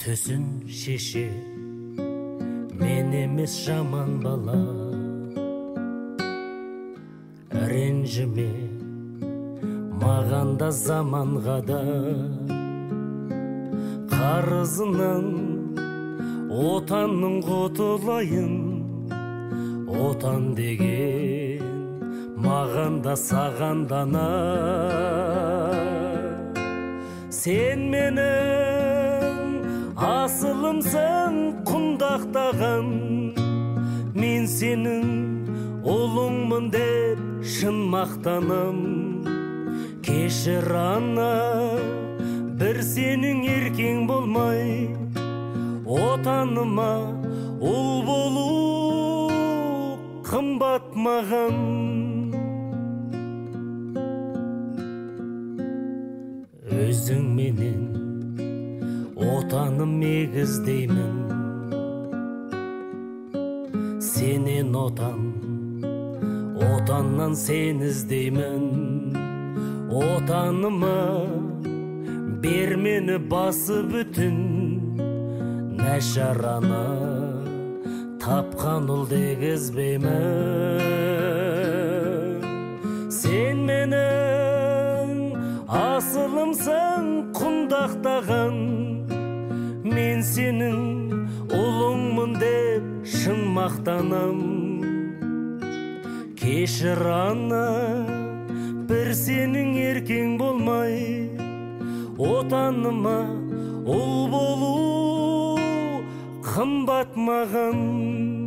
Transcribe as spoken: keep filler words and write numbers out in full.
төсін шеше, мен емес жаман бала. Ренжіме, маған да заманға да, қарызынан отанның құтылайын. Отан деген маған да саған дана. Сен менің асылымсың құндақтаған, мен сенің ұлыңмын деп шын мақтанам. Кешір ана, бір сенің еркең болмай, отаныма ұл болу қымбат маған. Өзің менен отаным егіздеймін, сенен отан, отаннан сен іздеймін. Отаныма бер мені басы бүтін, нашарана тапқан ұл дегізбеймін. Сен менің асылымсың құндақтаған, мен сенің ұлыңмын деп шын мақтанам. Кешір ана, бір сенің еркең болмай, отаныма ұл болу қымбат маған.